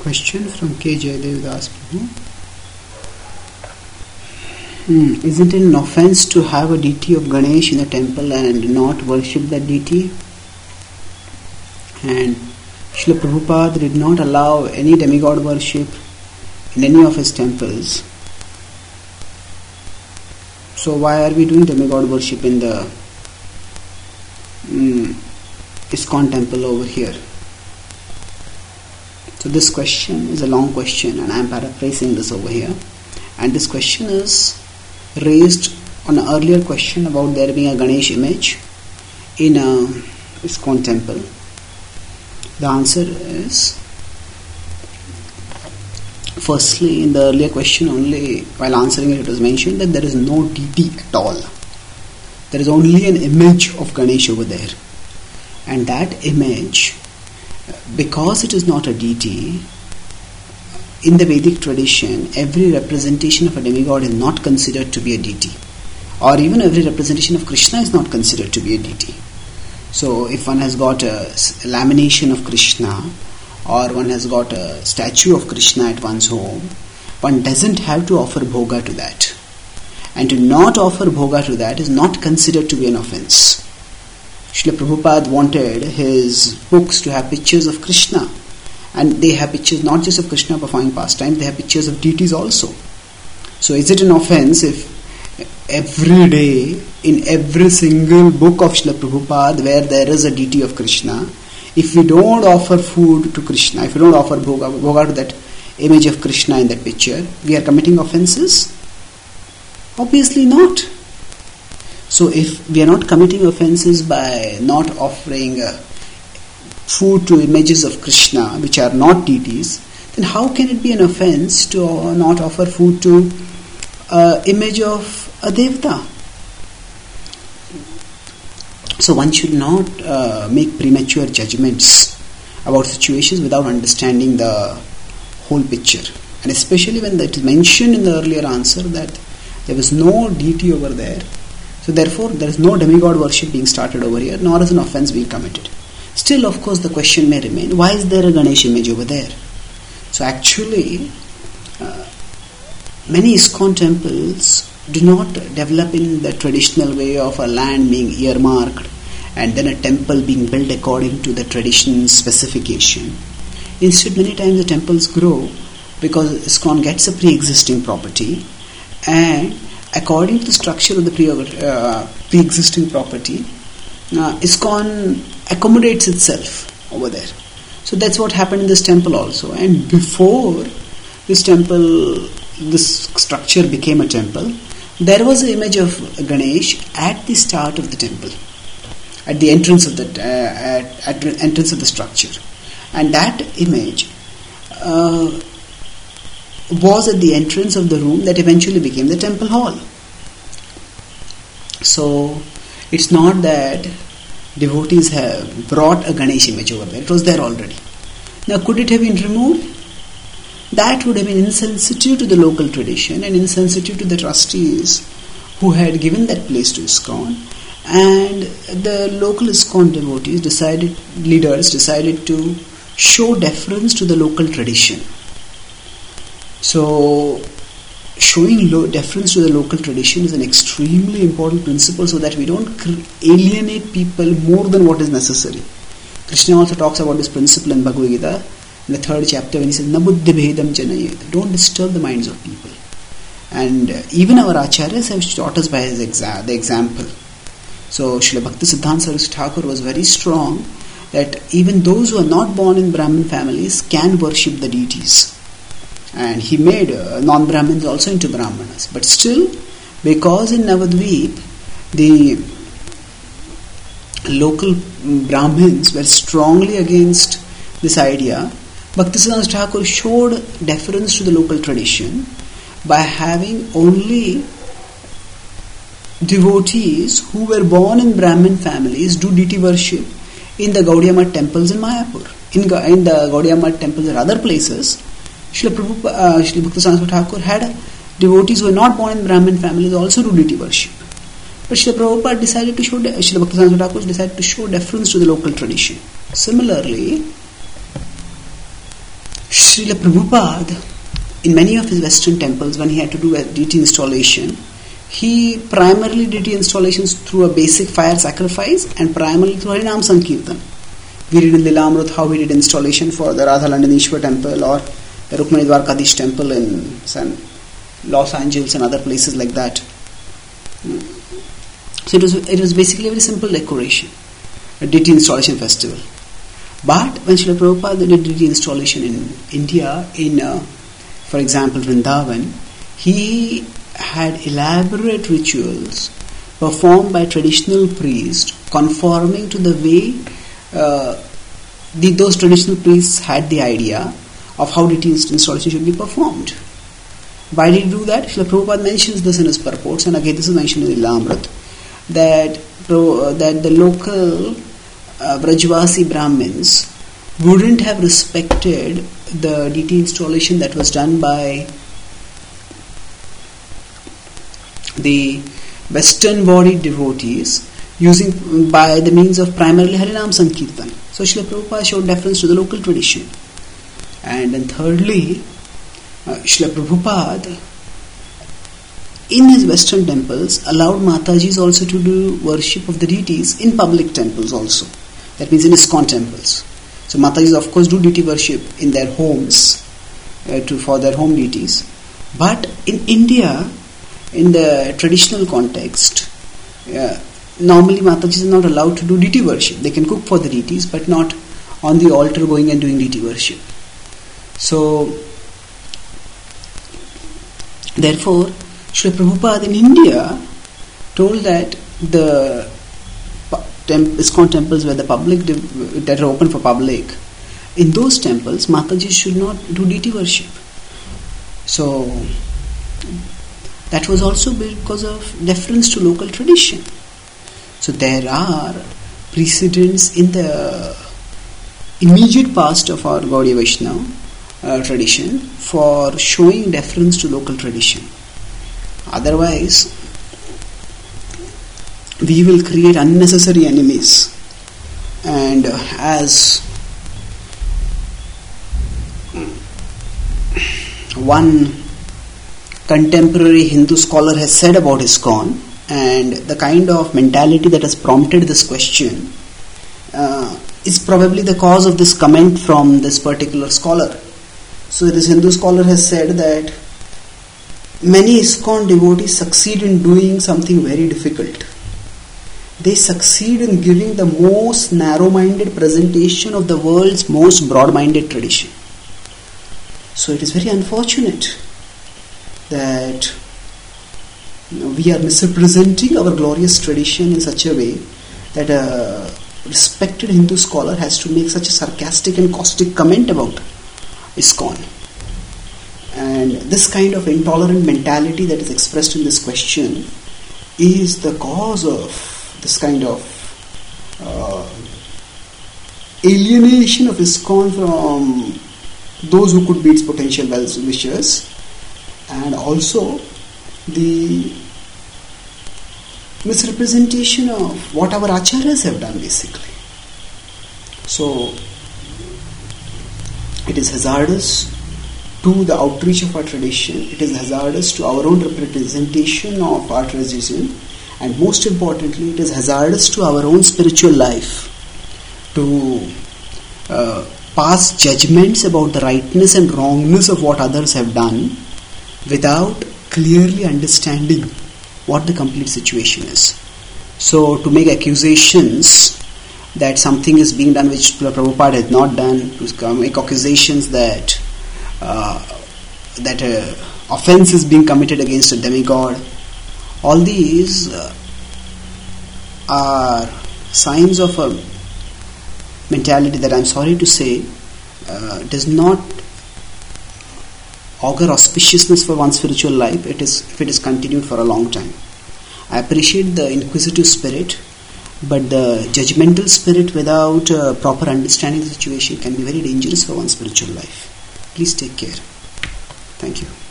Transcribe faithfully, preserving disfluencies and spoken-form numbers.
Question from K. Jayadev Das Prabhu. Hmm. Isn't it an offense to have a deity of Ganesh in a temple and not worship that deity? And Srila Prabhupada did not allow any demigod worship in any of his temples. So why are we doing demigod worship in the um, ISKCON temple over here? So this question is a long question and I am paraphrasing this over here. And this question is raised on an earlier question about there being a Ganesh image in a ISKCON temple. The answer is, firstly, in the earlier question only, while answering it, it was mentioned that there is no deity at all. There is only an image of Ganesh over there. And that image, because it is not a deity, in the Vedic tradition, every representation of a demigod is not considered to be a deity. Or even every representation of Krishna is not considered to be a deity. So if one has got a lamination of Krishna, or one has got a statue of Krishna at one's home, one doesn't have to offer bhoga to that. And to not offer bhoga to that is not considered to be an offense. Srila Prabhupada wanted his books to have pictures of Krishna. And they have pictures not just of Krishna performing pastimes, they have pictures of deities also. So is it an offense if every day, in every single book of Srila Prabhupada where there is a deity of Krishna, if we don't offer food to Krishna, if we don't offer bhoga, bhoga to that image of Krishna in that picture, we are committing offenses? Obviously not. So if we are not committing offenses by not offering uh, food to images of Krishna which are not deities, then how can it be an offense to uh, not offer food to uh, image of a devata? So one should not uh, make premature judgments about situations without understanding the whole picture. And especially when it is mentioned in the earlier answer that there was no deity over there, so therefore there is no demigod worship being started over here, nor is an offense being committed. Still, of course, the question may remain, why is there a Ganesh image over there? So actually, uh, many ISKCON temples do not develop in the traditional way of a land being earmarked and then a temple being built according to the tradition specification. Instead, many times the temples grow because ISKCON gets a pre-existing property, and according to the structure of the pre- uh, pre-existing property, uh, ISKCON accommodates itself over there. So that's what happened in this temple also. And before this temple, this structure became a temple, there was an image of Ganesh at the start of the temple, at the entrance of the uh, at, at the entrance of the structure, and that image uh, was at the entrance of the room that eventually became the temple hall. So it's not that devotees have brought a Ganesh image over there; it was there already. Now, could it have been removed? That would have been insensitive to the local tradition and insensitive to the trustees who had given that place to ISKCON, and the local ISKCON devotees decided, leaders decided to show deference to the local tradition. So, showing low deference to the local tradition is an extremely important principle so that we don't alienate people more than what is necessary. Krishna also talks about this principle in Bhagavad Gita, in the third chapter, when he says, Nabuddhi bhedam janayet, don't disturb the minds of people. And uh, even our acharyas have taught us by his exa- the example. So Srila Bhakti Siddhanta Saraswati Thakur was very strong that even those who are not born in Brahmin families can worship the deities. And he made uh, non-Brahmins also into Brahmanas. But still, because in Navadvip, the local Brahmins were strongly against this idea, Bhaktisiddhanta Thakur showed deference to the local tradition by having only devotees who were born in Brahmin families do deity worship in the Gaudiya Math temples in Mayapur. In, in the Gaudiya Math temples or other places, Srila Prabhupada, uh, Srila Bhaktisiddhanta Thakur had devotees who were not born in Brahmin families also do deity worship. But Srila Prabhupada decided to show, Srila Bhaktisiddhanta Thakur decided to show deference to the local tradition. Similarly, Srila Prabhupada, in many of his Western temples, when he had to do a deity installation, he primarily did the installations through a basic fire sacrifice and primarily through Harinam Sankirtan. We read in Lilamrut how he did installation for the Radha Landaneshwar temple or the Rukmani Dwarkadish temple in San Los Angeles and other places like that. So it was it was basically a very simple decoration, a deity installation festival. But when Srila Prabhupada did deity installation in India, in uh, for example Vrindavan, he had elaborate rituals performed by traditional priests conforming to the way uh, the, those traditional priests had the idea of how deity installation should be performed. Why did he do that? Srila Prabhupada mentions this in his purports, and again this is mentioned in Lilamrut, that, uh, that the local uh, Brajvasi Brahmins wouldn't have respected the deity installation that was done by the Western bodied devotees using by the means of primarily Harinam Sankirtan. So Srila Prabhupada showed deference to the local tradition. And then thirdly, uh, Srila Prabhupada in his Western temples allowed Matajis also to do worship of the deities in public temples also. That means in ISKCON temples. So Matajis of course do deity worship in their homes uh, to for their home deities. But in India, in the traditional context, uh, normally Matajis are not allowed to do deity worship. They can cook for the deities, but not on the altar going and doing deity worship. So, therefore, Srila Prabhupada in India told that the temp- ISKCON temples where the public div- that are open for public, in those temples Matajis should not do deity worship. So that was also because of deference to local tradition. So there are precedents in the immediate past of our Gaudiya Vaishnava uh, tradition for showing deference to local tradition. Otherwise, we will create unnecessary enemies. And uh, as one contemporary Hindu scholar has said about ISKCON, and the kind of mentality that has prompted this question uh, is probably the cause of this comment from this particular scholar. So this Hindu scholar has said that many ISKCON devotees succeed in doing something very difficult. They succeed in giving the most narrow-minded presentation of the world's most broad-minded tradition. So it is very unfortunate that you know, we are misrepresenting our glorious tradition in such a way that a respected Hindu scholar has to make such a sarcastic and caustic comment about ISKCON. And this kind of intolerant mentality that is expressed in this question is the cause of this kind of uh, alienation of ISKCON from those who could be its potential well-wishers, and also the misrepresentation of what our acharyas have done basically. So it is hazardous to the outreach of our tradition, it is hazardous to our own representation of our tradition, and most importantly it is hazardous to our own spiritual life to uh, pass judgments about the rightness and wrongness of what others have done without clearly understanding what the complete situation is. So to make accusations that something is being done which Prabhupada has not done, to make accusations that uh, that uh, offense is being committed against a demigod, all these uh, are signs of a mentality that, I'm sorry to say, uh, does not augur auspiciousness for one's spiritual life. It is if it is continued for a long time. I appreciate the inquisitive spirit, but the judgmental spirit without uh, proper understanding of the situation can be very dangerous for one's spiritual life. Please take care. Thank you.